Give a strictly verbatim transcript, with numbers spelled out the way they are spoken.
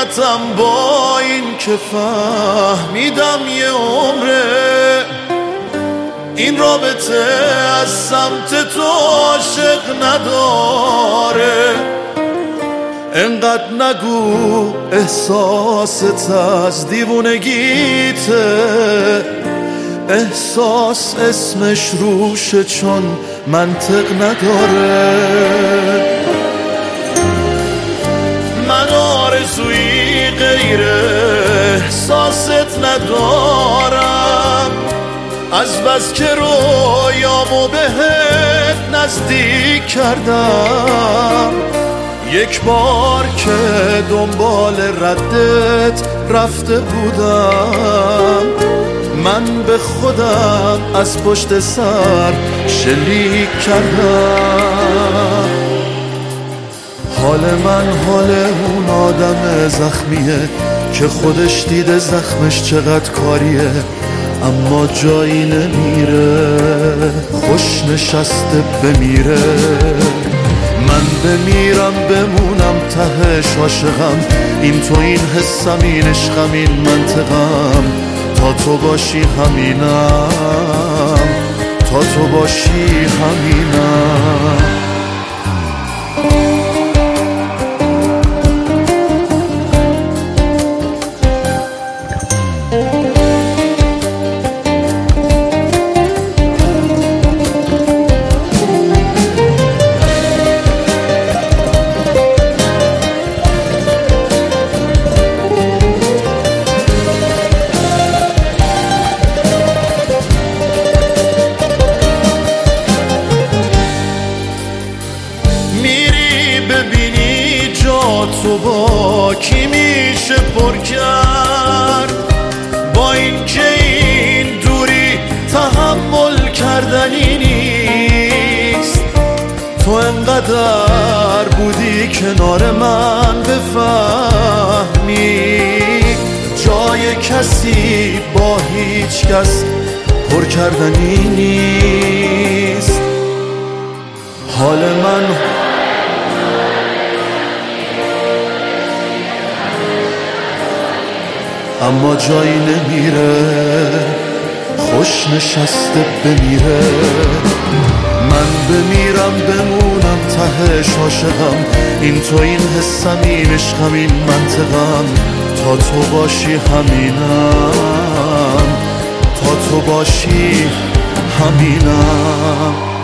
حقیقتم با این که فهمیدم یه عمره این رابطه از سمت تو عاشق نداره. انقدر نگو احساست از دیوونگیته، احساس اسمش روشه چون منطق نداره. من آرزویی غیر احساست ندارم، از بس که رویامو بهت نزدیک کردم. یک بار که دنبال ردت رفته بودم، من به خودم از پشت سر شلیک کردم. حال من حال اون آدم زخمیه که خودش دیده زخمش چقدر کاریه، اما جایی نمیره خوش نشسته بمیره. من بمیرم بمونم تهش عاشقم، این تو این حسم این عشقم این منطقم. تا تو باشی همینم، تا تو باشی همینم. ببینی جا تو با کی میشه پر کرد، با این که این دوری تحمل کردنی نیست. تو انقدر بودی کنار من بفهمی جای کسی با هیچ کس پر کردنی نیست. حال من اما جایی نمیره خوش نشسته بمیره. من بمیرم بمونم تهش عاشقم، این تو این حسم این عشقم این منطقم. تا تو باشی همینم، تا تو باشی همینم.